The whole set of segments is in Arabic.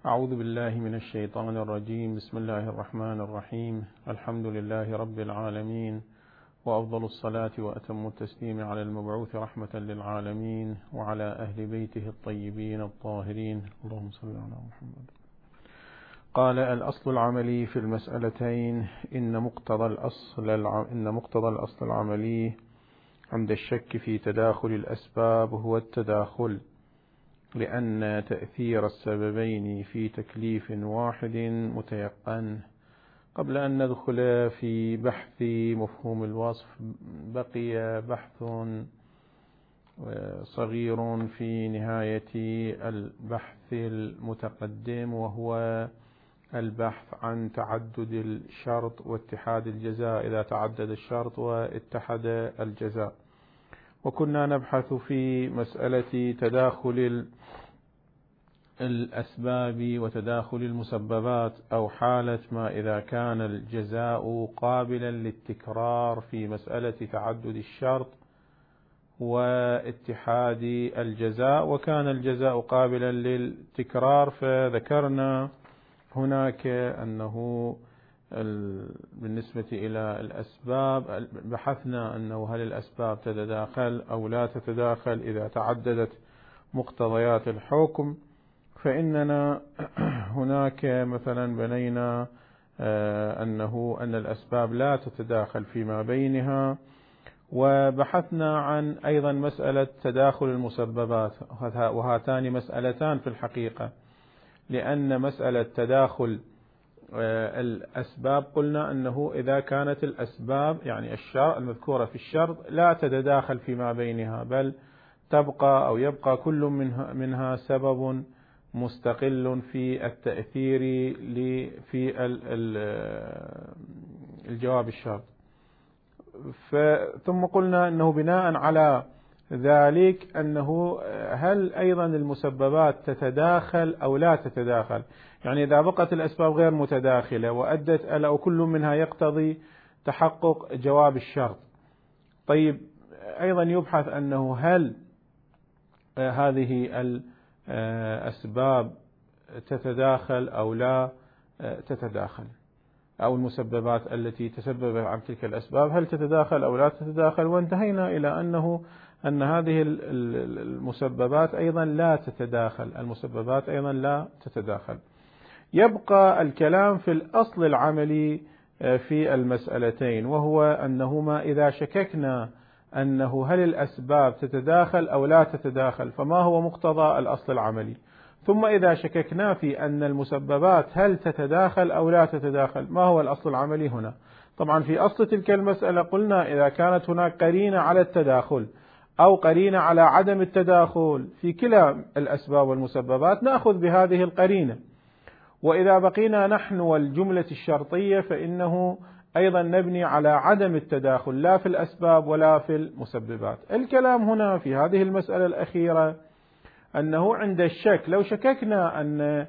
أعوذ بالله من الشيطان الرجيم. بسم الله الرحمن الرحيم. الحمد لله رب العالمين، وأفضل الصلاة وأتم التسليم على المبعوث رحمة للعالمين وعلى أهل بيته الطيبين الطاهرين، اللهم صل على محمد. قال: الأصل العملي في المسألتين إن مقتضى الأصل العملي عند الشك في تداخل الأسباب هو التداخل، لأن تأثير السببين في تكليف واحد متيقن. قبل أن ندخل في بحث مفهوم الوصف، بقي بحث صغير في نهاية البحث المتقدم، وهو البحث عن تعدد الشرط واتحاد الجزاء إذا تعدد الشرط واتحد الجزاء. وكنا نبحث في مسألة تداخل الأسباب وتداخل المسببات، أو حالة ما إذا كان الجزاء قابلا للتكرار في مسألة تعدد الشرط واتحاد الجزاء، وكان الجزاء قابلا للتكرار. فذكرنا هناك أنه بالنسبة إلى الأسباب بحثنا أنه هل الأسباب تتداخل أو لا تتداخل إذا تعددت مقتضيات الحكم. فإننا هناك مثلا بنينا أن الأسباب لا تتداخل فيما بينها، وبحثنا عن أيضا مسألة تداخل المسببات، وهاتان مسألتان في الحقيقة، لأن مسألة تداخل الأسباب قلنا أنه إذا كانت الأسباب يعني المذكورة في الشرط لا تتداخل فيما بينها، بل تبقى أو يبقى كل منها سبب مستقل في التأثير في الجواب الشرط. ثم قلنا أنه بناء على ذلك أنه هل أيضا المسببات تتداخل أو لا تتداخل، يعني إذا بقت الأسباب غير متداخلة وأدت أو كل منها يقتضي تحقق جواب الشرط. طيب أيضا يبحث أنه هل هذه الأسباب تتداخل أو لا تتداخل، أو المسببات التي تسبب عن تلك الأسباب هل تتداخل أو لا تتداخل. وانتهينا إلى أن هذه المسببات أيضا لا تتداخل، المسببات أيضا لا تتداخل. يبقى الكلام في الأصل العملي في المسألتين، وهو أنهما إذا شككنا أنه هل الأسباب تتداخل أو لا تتداخل فما هو مقتضى الأصل العملي، ثم إذا شككنا في أن المسببات هل تتداخل أو لا تتداخل ما هو الأصل العملي هنا. طبعا في أصل تلك المسألة قلنا إذا كانت هناك قرينة على التداخل أو قرينة على عدم التداخل في كلا الأسباب والمسببات نأخذ بهذه القرينة، وإذا بقينا نحن والجملة الشرطية فإنه أيضا نبني على عدم التداخل لا في الأسباب ولا في المسببات. الكلام هنا في هذه المسألة الأخيرة أنه عند الشك لو شككنا أن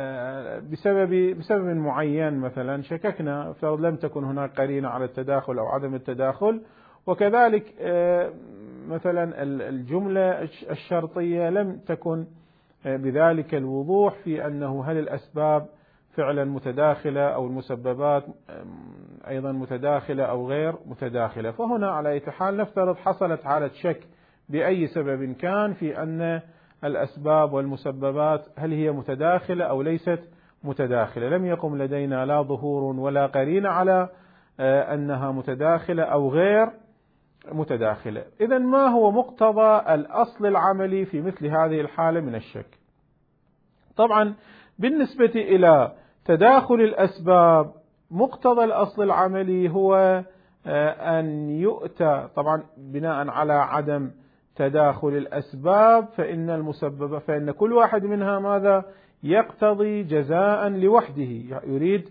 بسبب معين، مثلا شككنا افترض لم تكن هناك قرينة على التداخل أو عدم التداخل، وكذلك مثلا الجملة الشرطية لم تكن بذلك الوضوح في أنه هل الأسباب فعلا متداخلة أو المسببات أيضا متداخلة أو غير متداخلة. فهنا على أي حال نفترض حصلت حالة شك بأي سبب كان في أن الأسباب والمسببات هل هي متداخلة أو ليست متداخلة، لم يقم لدينا لا ظهور ولا قرينة على أنها متداخلة أو غير متداخلة. إذن ما هو مقتضى الأصل العملي في مثل هذه الحالة من الشك؟ طبعا بالنسبة إلى تداخل الأسباب مقتضى الأصل العملي هو أن يؤتى طبعا بناء على عدم تداخل الأسباب فإن كل واحد منها ماذا يقتضي جزاء لوحده، يريد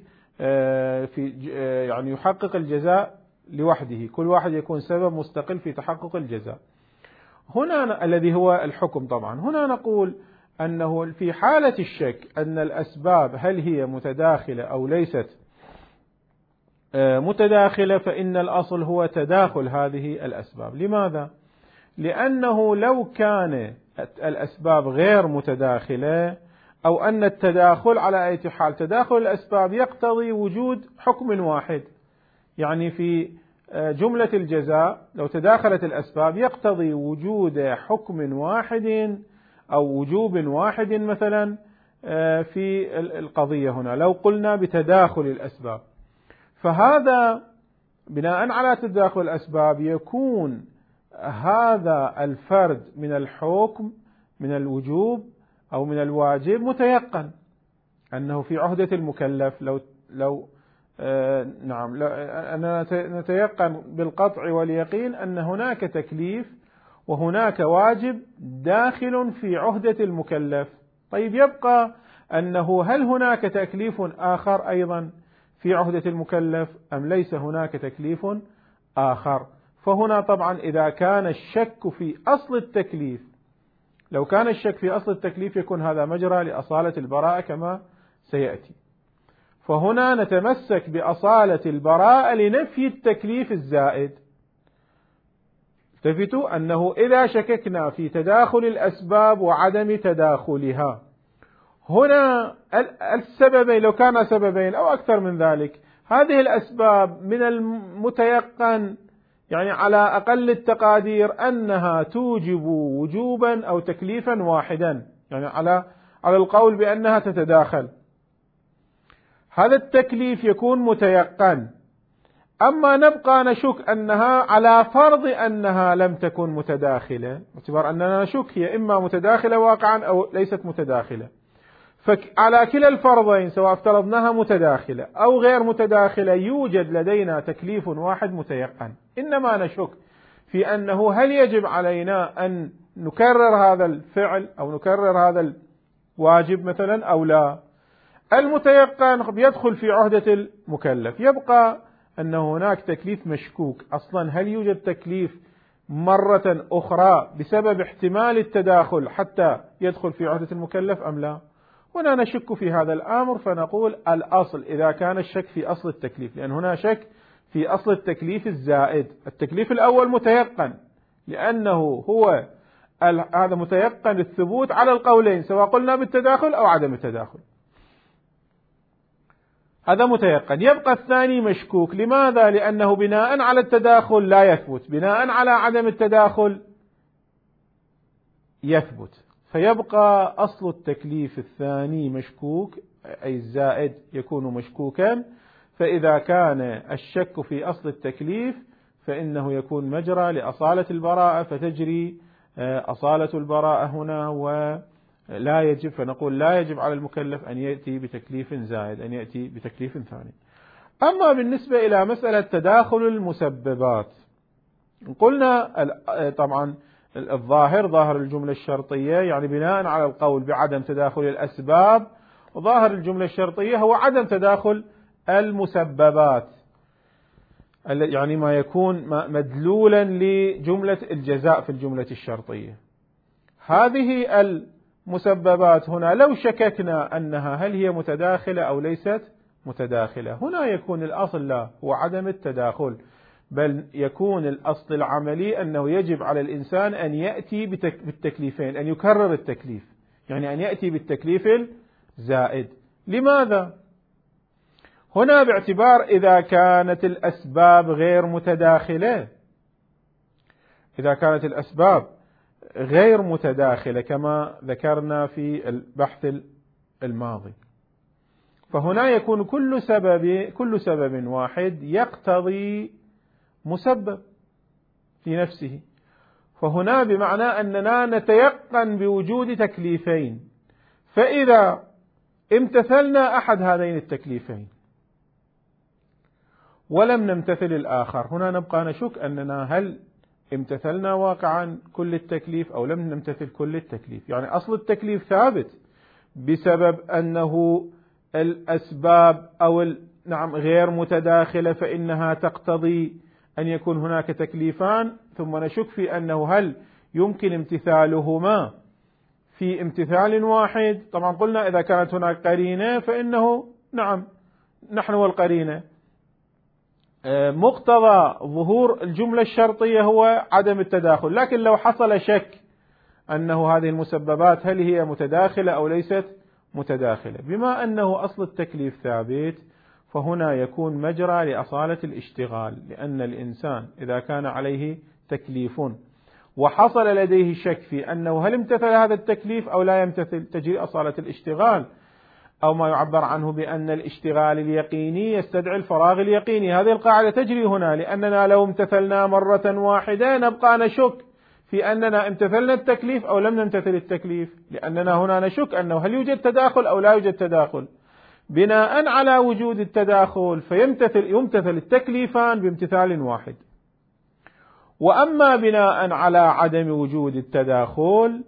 يعني يحقق الجزاء لوحده، كل واحد يكون سبب مستقل في تحقق الجزاء. هنا الذي هو الحكم. طبعا هنا نقول أنه في حالة الشك أن الأسباب هل هي متداخلة أو ليست متداخلة، فإن الأصل هو تداخل هذه الأسباب. لماذا؟ لأنه لو كان الأسباب غير متداخلة أو أن التداخل على أي حال تداخل الأسباب يقتضي وجود حكم واحد. يعني في جملة الجزاء لو تداخلت الأسباب يقتضي وجود حكم واحد أو وجوب واحد مثلا في القضية هنا لو قلنا بتداخل الأسباب. فهذا بناء على تداخل الأسباب يكون هذا الفرد من الحكم من الوجوب أو من الواجب متيقن أنه في عهدة المكلف. لو أننا نتيقن بالقطع واليقين أن هناك تكليف وهناك واجب داخل في عهدة المكلف. طيب يبقى أنه هل هناك تكليف آخر أيضا في عهدة المكلف أم ليس هناك تكليف آخر؟ فهنا طبعا إذا كان الشك في أصل التكليف، لو كان الشك في أصل التكليف يكون هذا مجرى لأصالة البراءة كما سيأتي. فهنا نتمسك بأصالة البراءة لنفي التكليف الزائد. التفتوا أنه إذا شككنا في تداخل الأسباب وعدم تداخلها، هنا السببين لو كان سببين أو أكثر من ذلك، هذه الأسباب من المتيقن يعني على أقل التقادير أنها توجب وجوبا أو تكليفا واحدا، يعني على القول بأنها تتداخل، هذا التكليف يكون متيقن. أما نبقى نشك أنها على فرض أنها لم تكن متداخلة، باعتبار أننا نشك هي إما متداخلة واقعا أو ليست متداخلة، فعلى كلا الفرضين سواء افترضناها متداخلة أو غير متداخلة يوجد لدينا تكليف واحد متيقن. إنما نشك في أنه هل يجب علينا أن نكرر هذا الفعل أو نكرر هذا الواجب مثلا أو لا. المتيقن يدخل في عهدة المكلف، يبقى أن هناك تكليف مشكوك أصلا، هل يوجد تكليف مرة أخرى بسبب احتمال التداخل حتى يدخل في عهدة المكلف أم لا؟ هنا نشك في هذا الأمر، فنقول الأصل إذا كان الشك في أصل التكليف، لأن هنا شك في أصل التكليف الزائد. التكليف الأول متيقن لأنه هو هذا متيقن الثبوت على القولين سواء قلنا بالتداخل أو عدم التداخل، هذا متيقن. يبقى الثاني مشكوك، لماذا؟ لأنه بناء على التداخل لا يثبت، بناء على عدم التداخل يثبت، فيبقى أصل التكليف الثاني مشكوك، أي الزائد يكون مشكوكا. فإذا كان الشك في أصل التكليف فإنه يكون مجرى لأصالة البراءة، فتجري أصالة البراءة هنا ولا يجب، فنقول لا يجب على المكلف أن يأتي بتكليف زائد، أن يأتي بتكليف ثاني. أما بالنسبة إلى مسألة تداخل المسببات، قلنا طبعا الظاهر ظاهر الجملة الشرطية يعني بناء على القول بعدم تداخل الأسباب، وظاهر الجملة الشرطية هو عدم تداخل المسببات، يعني ما يكون مدلولا لجملة الجزاء في الجملة الشرطية. هذه المسببات هنا لو شككنا أنها هل هي متداخلة أو ليست متداخلة، هنا يكون الأصل لا هو عدم التداخل، بل يكون الأصل العملي أنه يجب على الإنسان أن يأتي بالتكليفين، أن يكرر التكليف، يعني أن يأتي بالتكليف الزائد. لماذا؟ هنا باعتبار إذا كانت الأسباب غير متداخلة، إذا كانت الأسباب غير متداخلة كما ذكرنا في البحث الماضي، فهنا يكون كل سبب واحد يقتضي مسبب في نفسه، فهنا بمعنى أننا نتيقن بوجود تكليفين، فإذا امتثلنا أحد هذين التكليفين ولم نمتثل الآخر، هنا نبقى نشك أننا هل امتثلنا واقعا كل التكليف أو لم نمتثل كل التكليف. يعني أصل التكليف ثابت بسبب أنه الأسباب أو غير متداخلة، فإنها تقتضي أن يكون هناك تكليفان، ثم نشك في أنه هل يمكن امتثالهما في امتثال واحد. طبعا قلنا إذا كانت هناك قرينة فإنه نعم نحن والقرينة، مقتضى ظهور الجملة الشرطية هو عدم التداخل. لكن لو حصل شك أنه هذه المسببات هل هي متداخلة أو ليست متداخلة. بما أنه أصل التكليف ثابت فهنا يكون مجرى لأصالة الاشتغال، لأن الإنسان إذا كان عليه تكليف وحصل لديه شك في أنه هل امتثل هذا التكليف أو لا يمتثل، تجري أصالة الاشتغال، أو ما يعبر عنه بأن الاشتغال اليقيني يستدعي الفراغ اليقيني. هذه القاعدة تجري هنا، لأننا لو امتثلنا مرة واحدة نبقى نشك في أننا امتثلنا التكليف أو لم نمتثل التكليف، لأننا هنا نشك أنه هل يوجد تداخل أو لا يوجد تداخل. بناء على وجود التداخل يمتثل التكليفان بامتثال واحد. وأما بناء على عدم وجود التداخل،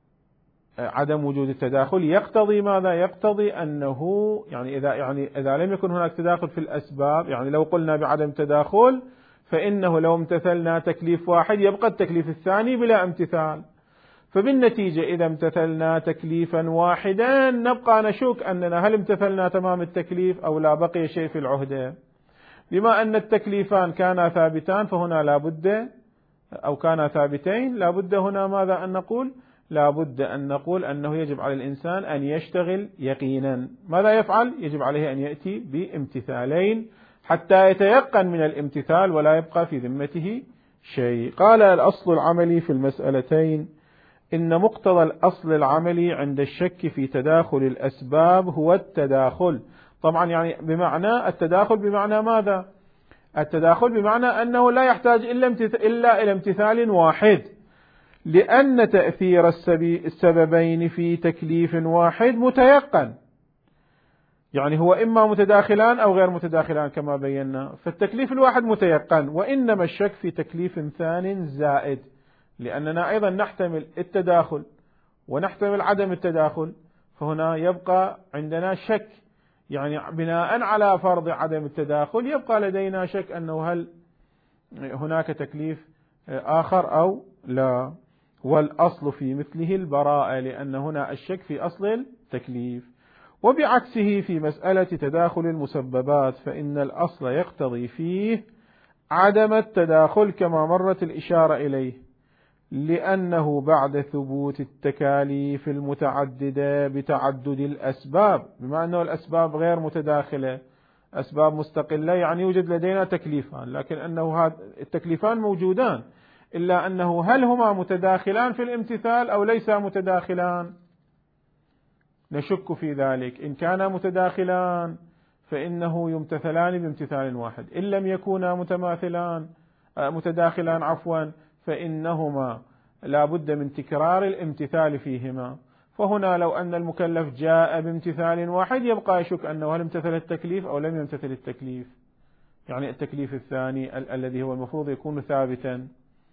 عدم وجود التداخل يقتضي ماذا؟ يقتضي أنه إذا لم يكن هناك تداخل في الأسباب، يعني لو قلنا بعدم تداخل فإنه لو امتثلنا تكليف واحد يبقى التكليف الثاني بلا امتثال. فبالنتيجة إذا امتثلنا تكليفا واحدا نبقى نشك أننا هل امتثلنا تمام التكليف أو لا بقي شيء في العهدة. بما أن التكليفان كانا ثابتان فهنا لابد، أو كانا ثابتين لابد هنا ماذا أن نقول؟ لابد أن نقول أنه يجب على الإنسان أن يشتغل يقينا. ماذا يفعل؟ يجب عليه أن يأتي بامتثالين حتى يتيقن من الامتثال ولا يبقى في ذمته شيء. قال الأصل العملي في المسألتين إن مقتضى الأصل العملي عند الشك في تداخل الأسباب هو التداخل. طبعا يعني بمعنى التداخل بمعنى ماذا؟ التداخل بمعنى أنه لا يحتاج إلا إلى امتثال واحد، لأن تأثير السببين في تكليف واحد متيقن، يعني هو إما متداخلان أو غير متداخلان كما بينا، فالتكليف الواحد متيقن، وإنما الشك في تكليف ثان زائد، لأننا أيضا نحتمل التداخل ونحتمل عدم التداخل، فهنا يبقى عندنا شك، يعني بناء على فرض عدم التداخل يبقى لدينا شك أنه هل هناك تكليف آخر أو لا. والأصل في مثله البراءة، لأن هنا الشك في أصل التكليف. وبعكسه في مسألة تداخل المسببات فإن الأصل يقتضي فيه عدم التداخل كما مرت الإشارة إليه، لأنه بعد ثبوت التكاليف المتعددة بتعدد الأسباب، بما أنه الأسباب غير متداخلة، أسباب مستقلة، يعني يوجد لدينا تكليفان، لكن أنه التكليفان موجودان، إلا أنه هل هما متداخلان في الامتثال أو ليس متداخلان؟ نشك في ذلك. إن كانا متداخلان فإنه يمتثلان بامتثال واحد، إن لم يكونا متداخلان فإنهما لا بد من تكرار الامتثال فيهما. فهنا لو أن المكلف جاء بامتثال واحد يبقى يشك أنه هل امتثل التكليف أو لم يمتثل التكليف، يعني التكليف الثاني الذي هو المفروض يكون ثابتا.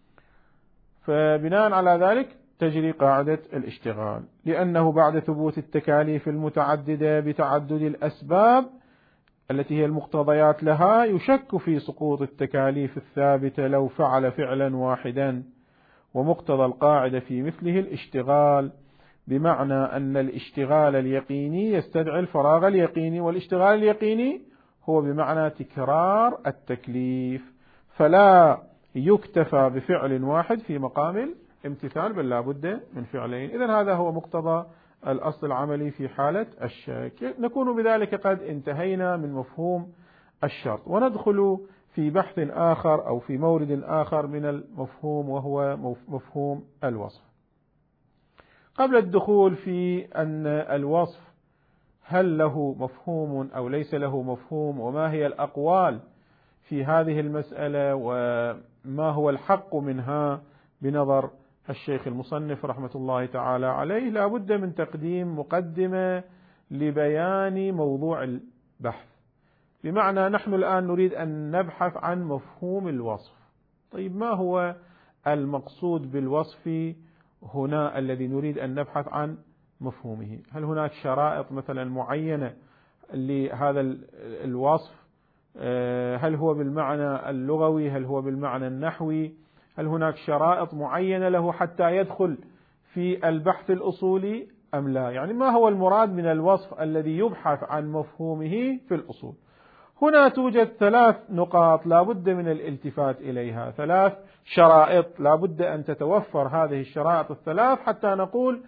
فبناء على ذلك تجري قاعدة الاشتغال، لأنه بعد ثبوت التكاليف المتعددة بتعدد الأسباب التي هي المقتضيات لها يشك في سقوط التكاليف الثابتة لو فعل فعلا واحدا. ومقتضى القاعدة في مثله الاشتغال، بمعنى أن الاشتغال اليقيني يستدعي الفراغ اليقيني، والاشتغال اليقيني هو بمعنى تكرار التكليف، فلا يكتفى بفعل واحد في مقام الامتثال بل لا بد من فعلين. إذن هذا هو مقتضى الأصل العملي في حالة الشك. نكون بذلك قد انتهينا من مفهوم الشرط، وندخل في بحث آخر أو في مورد آخر من المفهوم، وهو مفهوم الوصف. قبل الدخول في أن الوصف هل له مفهوم أو ليس له مفهوم، وما هي الأقوال في هذه المسألة، وما هو الحق منها بنظر الشيخ المصنف رحمة الله تعالى عليه، لا بد من تقديم مقدمة لبيان موضوع البحث. بمعنى نحن الآن نريد أن نبحث عن مفهوم الوصف. طيب ما هو المقصود بالوصف هنا الذي نريد أن نبحث عن مفهومه؟ هل هناك شرائط مثلا معينة لهذا الوصف؟ هل هو بالمعنى اللغوي؟ هل هو بالمعنى النحوي؟ هل هناك شرائط معينة له حتى يدخل في البحث الأصولي أم لا؟ يعني ما هو المراد من الوصف الذي يبحث عن مفهومه في الأصول؟ هنا توجد 3 نقاط لا بد من الالتفات إليها، 3 شرائط لا بد أن تتوفر هذه الشرائط ال3 حتى نقول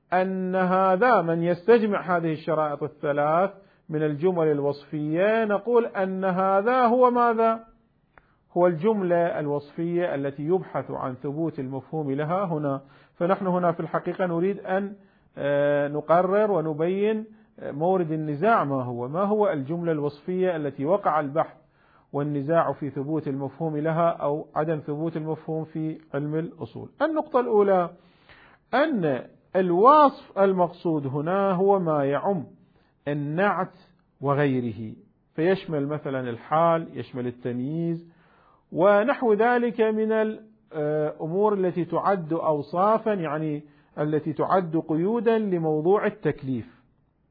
أن هذا من يستجمع هذه الشرائط الثلاث من الجمل الوصفية نقول أن هذا هو ماذا؟ هو الجملة الوصفية التي يبحث عن ثبوت المفهوم لها هنا. فنحن هنا في الحقيقة نريد أن نقرر ونبين مورد النزاع ما هو الجملة الوصفية التي وقع البحث والنزاع في ثبوت المفهوم لها أو عدم ثبوت المفهوم في علم الأصول. النقطة الأولى أن الوصف المقصود هنا هو ما يعم النعت وغيره، فيشمل مثلا الحال، يشمل التمييز ونحو ذلك من الأمور التي تعد أوصافا، يعني التي تعد قيودا لموضوع التكليف.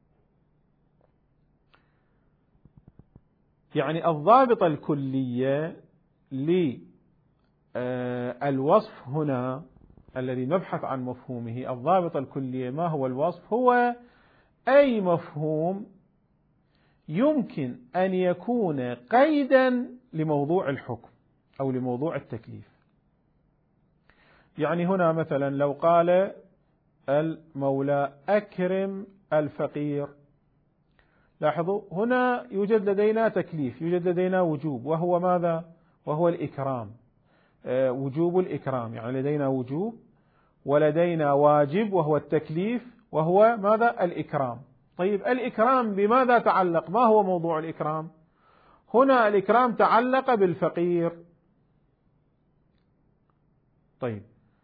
يعني الضابط الكلية للوصف هنا الذي نبحث عن مفهومه، الضابط الكلية ما هو الوصف؟ هو أي مفهوم يمكن أن يكون قيدا لموضوع الحكم أو لموضوع التكليف. يعني هنا مثلا لو قال المولى أكرم الفقير، لاحظوا هنا يوجد لدينا تكليف، يوجد لدينا وجوب، وهو ماذا؟ وهو الإكرام، وجوب الإكرام، يعني لدينا وجوب ولدينا واجب وهو التكليف، وهو ماذا؟ الإكرام. طيب الإكرام بماذا تعلق؟ ما هو موضوع الإكرام؟ هنا الإكرام تعلق بالفقير. طيب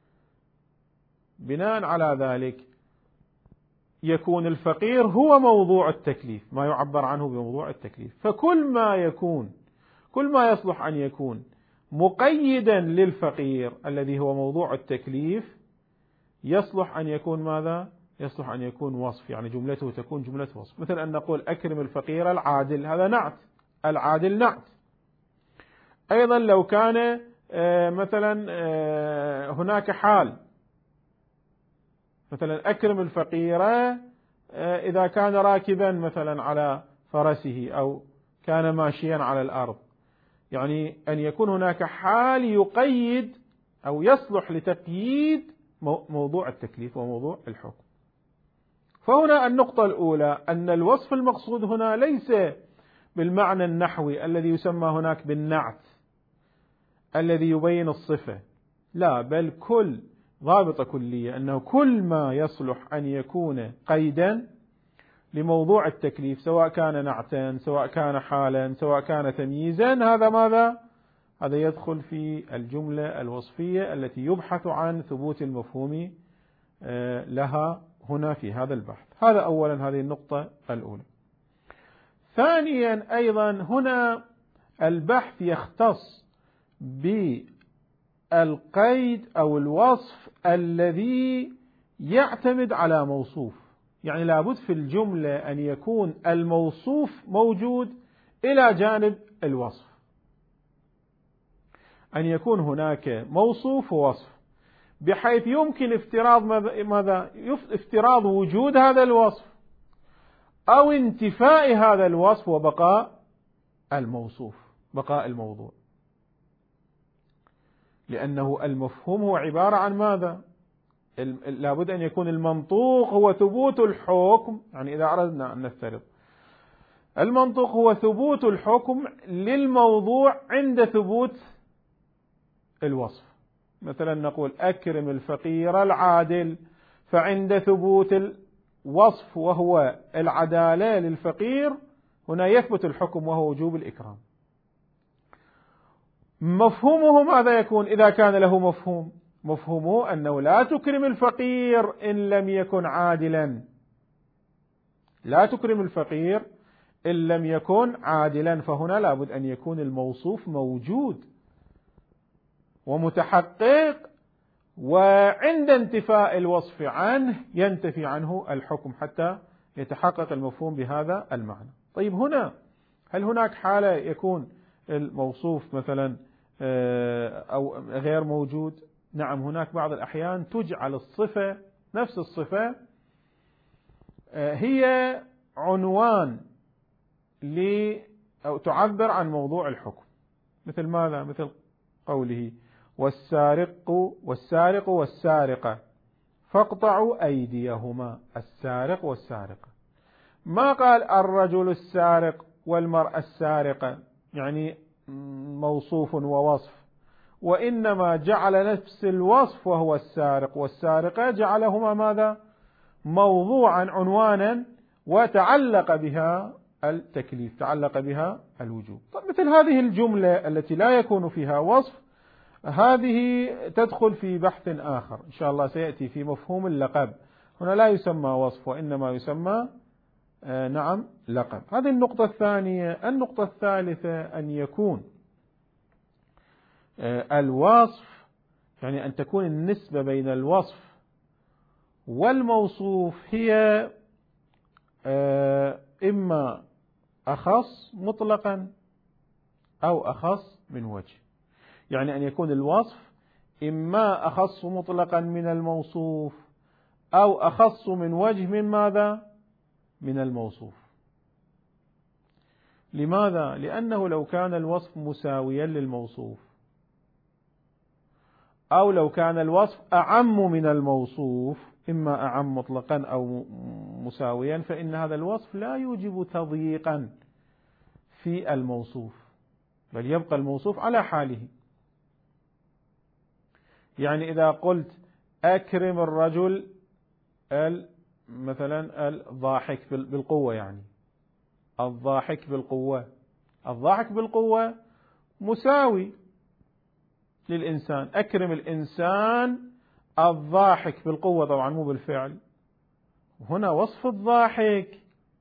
بناء على ذلك يكون الفقير هو موضوع التكليف، ما يعبر عنه بموضوع التكليف. فكل ما يصلح أن يكون مقيدا للفقير الذي هو موضوع التكليف يصلح أن يكون ماذا؟ يصلح أن يكون وصف، يعني جملته تكون جملة وصف. مثل أن نقول أكرم الفقير العادل، هذا نعت، العادل نعت. أيضا لو كان مثلا هناك حال، مثلا أكرم الفقير إذا كان راكبا مثلا على فرسه أو كان ماشيا على الأرض، يعني أن يكون هناك حال يقيد أو يصلح لتقييد موضوع التكليف وموضوع الحكم. فهنا النقطة الأولى أن الوصف المقصود هنا ليس بالمعنى النحوي الذي يسمى هناك بالنعت الذي يبين الصفة، لا، بل كل ضابطة كلية أنه كل ما يصلح أن يكون قيدا لموضوع التكليف، سواء كان نعتا، سواء كان حالا، سواء كان تمييزا، هذا ماذا؟ هذا يدخل في الجملة الوصفية التي يبحث عن ثبوت المفهوم لها هنا في هذا البحث. هذا أولا، هذه النقطة الأولى. ثانيا أيضا هنا البحث يختص بالقيد أو الوصف الذي يعتمد على موصوف، يعني لابد في الجملة أن يكون الموصوف موجود إلى جانب الوصف، أن يكون هناك موصوف ووصف بحيث يمكن افتراض ماذا؟ افتراض وجود هذا الوصف أو انتفاء هذا الوصف وبقاء الموصوف، بقاء الموضوع، لأنه المفهوم هو عبارة عن ماذا؟ لابد أن يكون المنطوق هو ثبوت الحكم، يعني إذا أردنا أن نفترض المنطوق هو ثبوت الحكم للموضوع عند ثبوت الوصف. مثلا نقول أكرم الفقير العادل، فعند ثبوت الوصف وهو العدالة للفقير هنا يثبت الحكم وهو وجوب الإكرام. مفهومه ماذا يكون إذا كان له مفهوم؟ مفهومه أنه لا تكرم الفقير إن لم يكن عادلا، لا تكرم الفقير إن لم يكن عادلا، فهنا لابد أن يكون الموصوف موجود ومتحقق، وعند انتفاء الوصف عنه ينتفي عنه الحكم حتى يتحقق المفهوم بهذا المعنى. طيب هنا هل هناك حالة يكون الموصوف مثلا أو غير موجود؟ نعم، هناك بعض الأحيان تجعل الصفة، نفس الصفة هي عنوان أو تعبر عن موضوع الحكم. مثل ماذا؟ مثل قوله والسارق والسارقة، فاقطعوا أيديهما، السارق والسارقة. ما قال الرجل السارق والمرأة السارقة يعني موصوف ووصف، وإنما جعل نفس الوصف وهو السارق والسارقة، جعلهما ماذا؟ موضوعا، عنوانا، وتعلق بها التكليف، تعلق بها الوجوب. طيب مثل هذه الجملة التي لا يكون فيها وصف، هذه تدخل في بحث آخر إن شاء الله سيأتي في مفهوم اللقب. هنا لا يسمى وصف وإنما يسمى لقب. هذه النقطة الثانية. النقطة الثالثة أن يكون الوصف، يعني أن تكون النسبة بين الوصف والموصوف هي إما أخص مطلقا أو أخص من وجه، يعني أن يكون الوصف إما أخص مطلقا من الموصوف أو أخص من وجه من ماذا؟ من الموصوف. لماذا؟ لأنه لو كان الوصف مساويا للموصوف، أو لو كان الوصف أعم من الموصوف، إما أعم مطلقا أو مساويا، فإن هذا الوصف لا يوجب تضييقا في الموصوف، بل يبقى الموصوف على حاله. يعني إذا قلت أكرم الرجل مثلا الضاحك بالقوة، يعني الضاحك بالقوة، الضاحك بالقوة مساوي للإنسان. أكرم الإنسان الضاحك بالقوة، طبعا مو بالفعل. هنا وصف الضاحك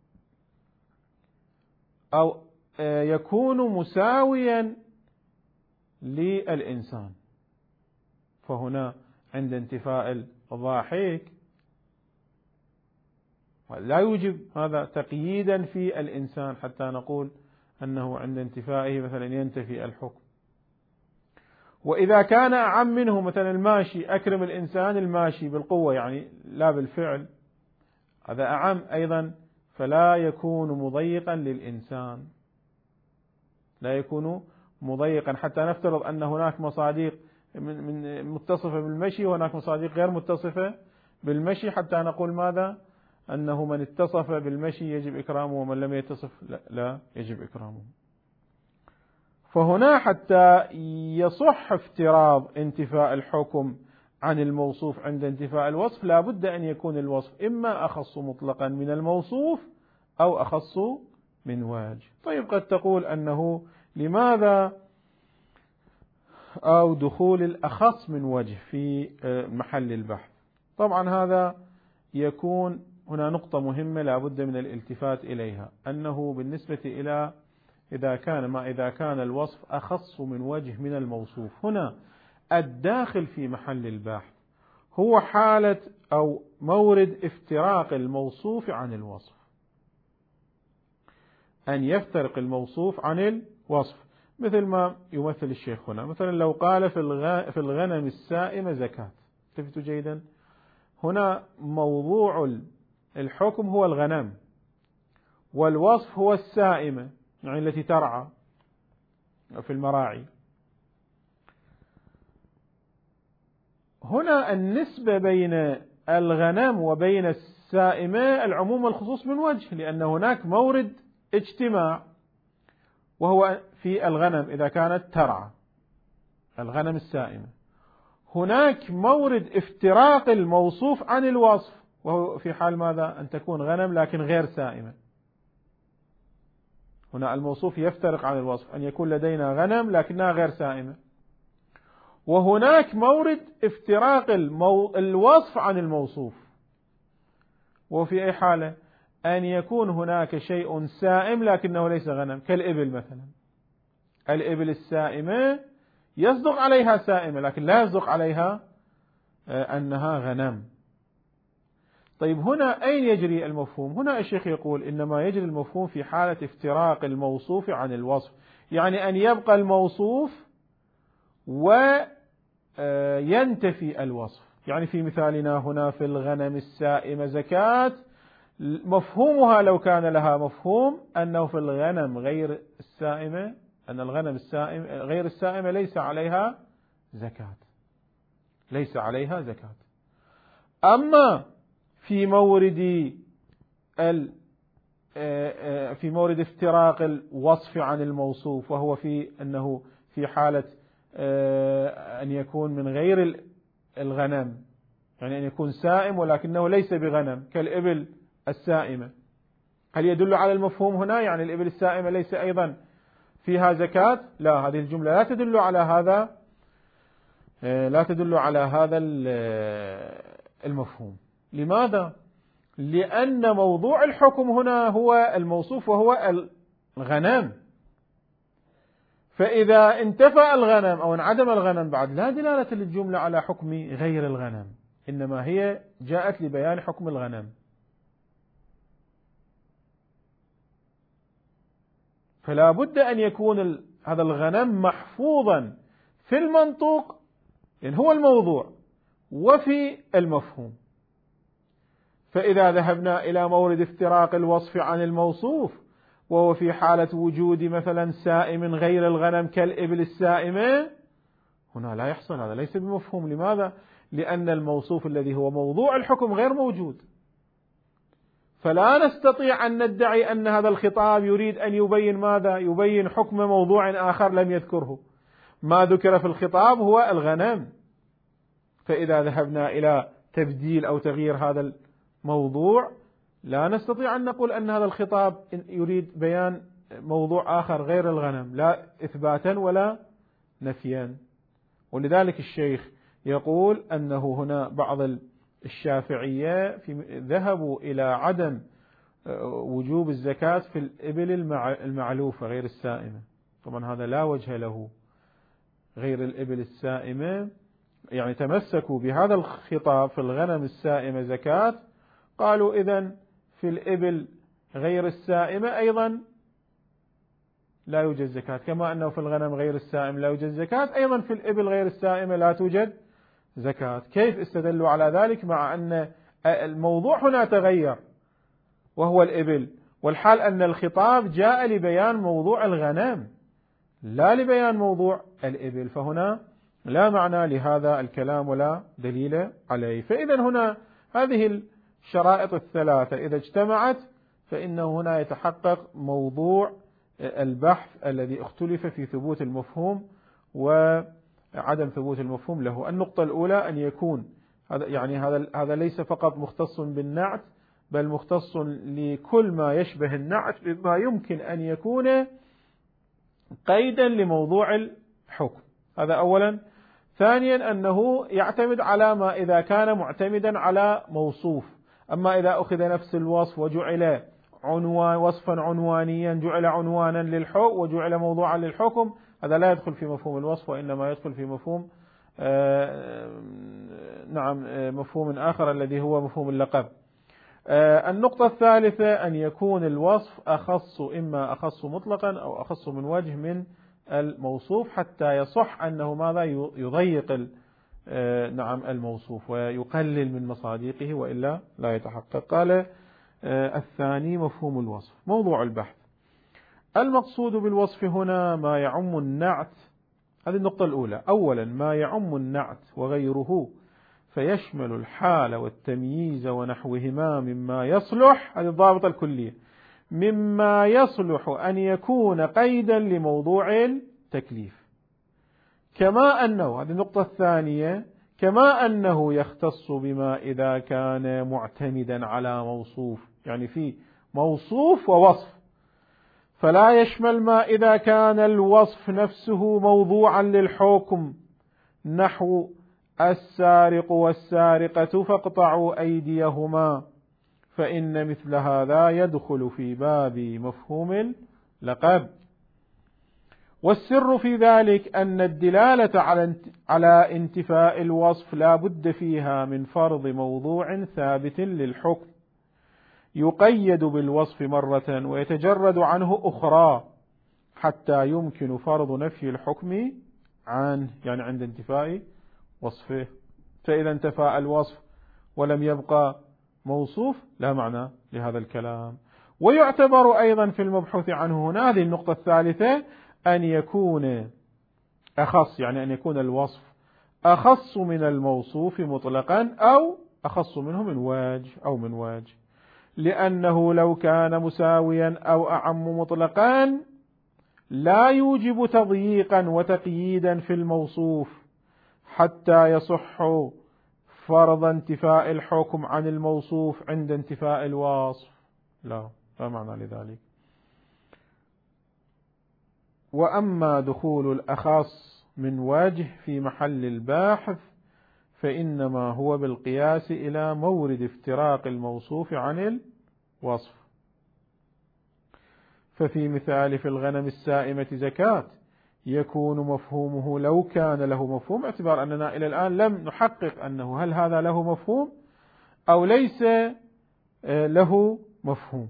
أو يكون مساويا للإنسان، فهنا عند انتفاء الضاحك لا يوجب هذا تقييدا في الإنسان حتى نقول أنه عند انتفائه مثلا ينتفي الحكم. وإذا كان أعم منه مثلا الماشي، أكرم الإنسان الماشي بالقوة يعني لا بالفعل، هذا أعم أيضا، فلا يكون مضيقا للإنسان، لا يكون مضيقا. حتى نفترض أن هناك مصاديق من متصفة بالمشي وهناك مصاديق غير متصفة بالمشي، حتى نقول ماذا؟ أنه من اتصف بالمشي يجب إكرامه ومن لم يتصف لا يجب إكرامه. فهنا حتى يصح افتراض انتفاء الحكم عن الموصوف عند انتفاء الوصف، لا بد أن يكون الوصف إما أخص مطلقا من الموصوف أو أخص من وجه. طيب قد تقول أنه لماذا أو دخول الأخص من وجه في محل البحث؟ طبعا هذا يكون هنا نقطة مهمة لا بد من الالتفات إليها، أنه بالنسبة إلى إذا كان الوصف أخص من وجه من الموصوف، هنا الداخل في محل البحث هو حالة أو مورد افتراق الموصوف عن الوصف، أن يفترق الموصوف عن الوصف، مثل ما يمثل الشيخ هنا. مثلا لو قال في الغنم السائمة زكاة، التفتوا جيدا، هنا موضوع الحكم هو الغنم، والوصف هو السائمة يعني التي ترعى في المراعي. هنا النسبة بين الغنم وبين السائمة العموم والخصوص من وجه، لأن هناك مورد اجتماع وهو في الغنم إذا كانت ترعى، الغنم السائمة. هناك مورد افتراق الموصوف عن الوصف، وهو في حال ماذا؟ أن تكون غنم لكن غير سائمة. هنا الموصوف يفترق عن الوصف، أن يكون لدينا غنم لكنها غير سائمة. وهناك مورد افتراق الوصف عن الموصوف، وفي أي حالة؟ أن يكون هناك شيء سائم لكنه ليس غنم، كالإبل مثلا. الإبل السائمة يصدق عليها سائمة لكن لا يصدق عليها أنها غنم. طيب هنا أين يجري المفهوم؟ هنا الشيخ يقول إنما يجري المفهوم في حالة افتراق الموصوف عن الوصف، يعني أن يبقى الموصوف وينتفي الوصف. يعني في مثالنا هنا في الغنم السائمة زكاة، مفهومها لو كان لها مفهوم أنه في الغنم غير السائمة، أن الغنم السائمة غير السائمة ليس عليها زكاة، ليس عليها زكاة. أما في مورد افتراق الوصف عن الموصوف، وهو أنه في حالة أن يكون من غير الغنم، يعني أن يكون سائم ولكنه ليس بغنم كالإبل السائمة، هل يدل على المفهوم هنا؟ يعني الإبل السائمة ليس أيضا فيها زكاة؟ لا، هذه الجملة لا تدل على هذا المفهوم. لماذا؟ لأن موضوع الحكم هنا هو الموصوف وهو الغنم، فإذا انتفى الغنم أو انعدم الغنم بعد لا دلالة للجملة على حكم غير الغنم، إنما هي جاءت لبيان حكم الغنم. فلا بد أن يكون هذا الغنم محفوظا في المنطوق، لأن هو الموضوع، وفي المفهوم. فإذا ذهبنا إلى مورد افتراق الوصف عن الموصوف، وهو في حالة وجود مثلا سائم غير الغنم كالإبل السائمة، هنا لا يحصل، هذا ليس بمفهوم. لماذا؟ لأن الموصوف الذي هو موضوع الحكم غير موجود، فلا نستطيع أن ندعي أن هذا الخطاب يريد أن يبين ماذا؟ يبين حكم موضوع آخر لم يذكره. ما ذكر في الخطاب هو الغنم، فإذا ذهبنا إلى تبديل أو تغيير هذا الموضوع لا نستطيع أن نقول أن هذا الخطاب يريد بيان موضوع آخر غير الغنم، لا إثباتا ولا نفيا. ولذلك الشيخ يقول أنه هنا بعض الشافعية ذهبوا إلى عدم وجوب الزكاة في الإبل المعلوفة غير السائمة. طبعا هذا لا وجه له، غير الإبل السائمة، يعني تمسكوا بهذا الخطاب في الغنم السائمة زكاة، قالوا إذن في الإبل غير السائمة أيضا لا يوجد زكاة، كما أنه في الغنم غير السائم لا يوجد زكاة، أيضا في الإبل غير السائمة لا توجد زكاة. كيف استدلوا على ذلك مع أن الموضوع هنا تغير وهو الإبل، والحال أن الخطاب جاء لبيان موضوع الغنم لا لبيان موضوع الإبل، فهنا لا معنى لهذا الكلام ولا دليل عليه. فإذا هنا هذه الشرائط الثلاثة إذا اجتمعت فإنه هنا يتحقق موضوع البحث الذي اختلف في ثبوت المفهوم وعدم ثبوت المفهوم له. النقطة الأولى أن يكون هذا ليس فقط مختص بالنعت، بل مختص لكل ما يشبه النعت بما يمكن أن يكون قيدا لموضوع الحكم، هذا أولا. ثانيا أنه يعتمد على ما إذا كان معتمدا على موصوف، أما إذا أخذ نفس الوصف وجعل وصفا عنوانيا جعل عنوانا للحكم وجعل موضوعا للحكم، هذا لا يدخل في مفهوم الوصف، وإنما يدخل في مفهوم مفهوم آخر الذي هو مفهوم اللقب. النقطة الثالثة أن يكون الوصف إما أخص مطلقا أو أخص من وجه من الموصوف، حتى يصح أنه ماذا يضيق الموصوف ويقلل من مصادقه، وإلا لا يتحقق. قال الثاني مفهوم الوصف. موضوع البحث: المقصود بالوصف هنا ما يعم النعت. هذه النقطة الأولى. أولا ما يعم النعت وغيره، فيشمل الحال والتمييز ونحوهما مما يصلح، هذه الضابطة الكلية، مما يصلح أن يكون قيدا لموضوع التكليف، كما أنه، هذه النقطة الثانية، كما أنه يختص بما إذا كان معتمدا على موصوف، يعني في موصوف ووصف، فلا يشمل ما إذا كان الوصف نفسه موضوعا للحكم، نحو السارق والسارقة فاقطعوا أيديهما، فإن مثل هذا يدخل في باب مفهوم اللقب. والسر في ذلك أن الدلالة على انتفاء الوصف لا بد فيها من فرض موضوع ثابت للحكم يقيد بالوصف مرة ويتجرد عنه أخرى، حتى يمكن فرض نفي الحكم عنه، يعني عند انتفاء وصفه. فإذا انتفى الوصف ولم يبقى موصوف لا معنى لهذا الكلام. ويعتبر أيضا في المبحوث عنه هنا، هذه النقطة الثالثة، أن يكون أخص، يعني أن يكون الوصف أخص من الموصوف مطلقا أو أخص منه من وجه أو من وجه، لأنه لو كان مساويا أو أعم مطلقا لا يوجب تضييقا وتقييدا في الموصوف حتى يصح فرض انتفاء الحكم عن الموصوف عند انتفاء الوصف. لا معنى لذلك. وأما دخول الأخص من وجه في محل الباحث فإنما هو بالقياس إلى مورد افتراق الموصوف عن الوصف. ففي مثال في الغنم السائمة زكاة يكون مفهومه لو كان له مفهوم، اعتبار أننا إلى الآن لم نحقق أنه هل هذا له مفهوم أو ليس له مفهوم.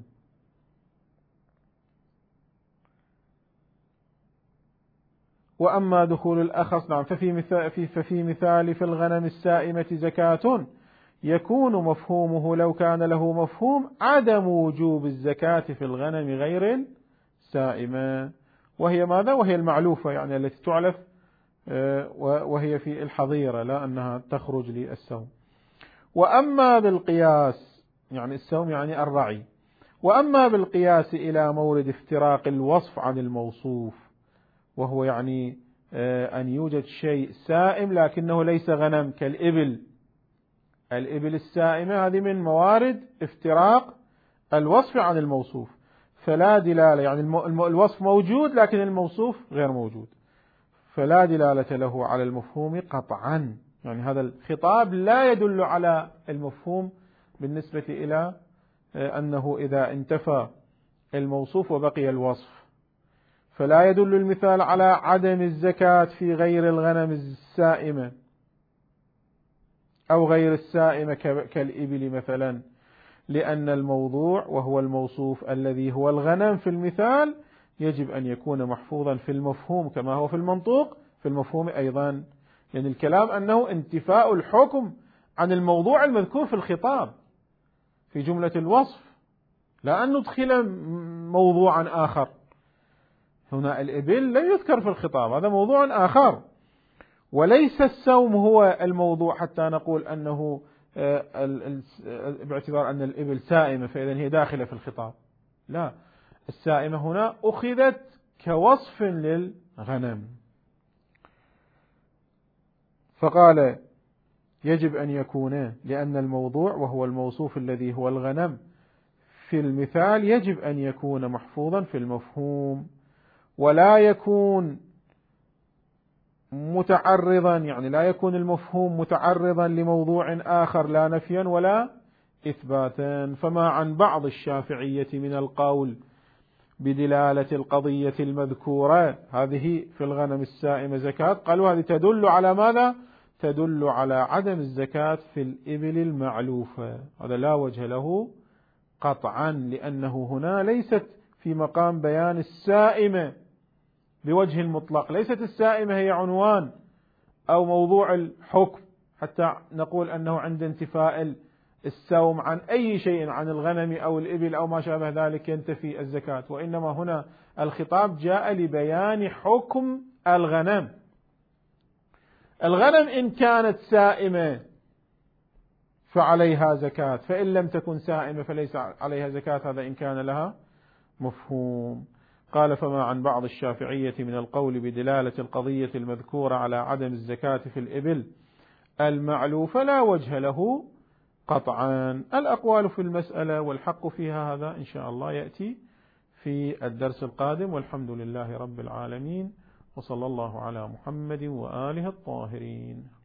وأما دخول الأخص نعم ففي مثال في الغنم السائمة زكاة يكون مفهومه لو كان له مفهوم عدم وجوب الزكاة في الغنم غير السائمة، وهي ماذا؟ وهي المعلوفة، يعني التي تعلف وهي في الحظيرة، لا أنها تخرج للسوم. وأما بالقياس يعني السوم يعني الرعي. وأما بالقياس إلى مورد افتراق الوصف عن الموصوف، وهو يعني أن يوجد شيء سائم لكنه ليس غنم كالإبل. الإبل السائمة هذه من موارد افتراق الوصف عن الموصوف، فلا دلالة، يعني الوصف موجود لكن الموصوف غير موجود، فلا دلالة له على المفهوم قطعا. يعني هذا الخطاب لا يدل على المفهوم بالنسبة إلى أنه إذا انتفى الموصوف وبقي الوصف، فلا يدل المثال على عدم الزكاة في غير الغنم السائمة أو غير السائمة كالإبل مثلا، لأن الموضوع وهو الموصوف الذي هو الغنم في المثال يجب أن يكون محفوظا في المفهوم كما هو في المنطوق، في المفهوم أيضا، يعني الكلام أنه انتفاء الحكم عن الموضوع المذكور في الخطاب في جملة الوصف، لا أن ندخل موضوعا آخر. هنا الإبل لم يذكر في الخطاب، هذا موضوع آخر، وليس السوم هو الموضوع حتى نقول أنه باعتبار أن الإبل سائمة فإذا هي داخلة في الخطاب. لا، السائمة هنا أخذت كوصف للغنم. فقال يجب أن يكون، لأن الموضوع وهو الموصوف الذي هو الغنم في المثال يجب أن يكون محفوظا في المفهوم، ولا يكون متعرضا، يعني لا يكون المفهوم متعرضا لموضوع آخر لا نفيا ولا إثباتا. فما عن بعض الشافعية من القول بدلالة القضية المذكورة هذه في الغنم السائمة زكاة، قالوا هذه تدل على ماذا؟ تدل على عدم الزكاة في الإبل المعلوفة. هذا لا وجه له قطعا، لأنه هنا ليست في مقام بيان السائمة بوجه المطلق، ليست السائمة هي عنوان أو موضوع الحكم حتى نقول أنه عند انتفاء السوم عن أي شيء، عن الغنم أو الإبل أو ما شابه ذلك ينتفي الزكاة، وإنما هنا الخطاب جاء لبيان حكم الغنم. الغنم إن كانت سائمة فعليها زكاة، فإن لم تكن سائمة فليس عليها زكاة، هذا إن كان لها مفهوم. قال فما عن بعض الشافعية من القول بدلالة القضية المذكورة على عدم الزكاة في الإبل المعلوفة لا وجه له قطعا. الأقوال في المسألة والحق فيها هذا إن شاء الله يأتي في الدرس القادم، والحمد لله رب العالمين، وصلى الله على محمد وآله الطاهرين.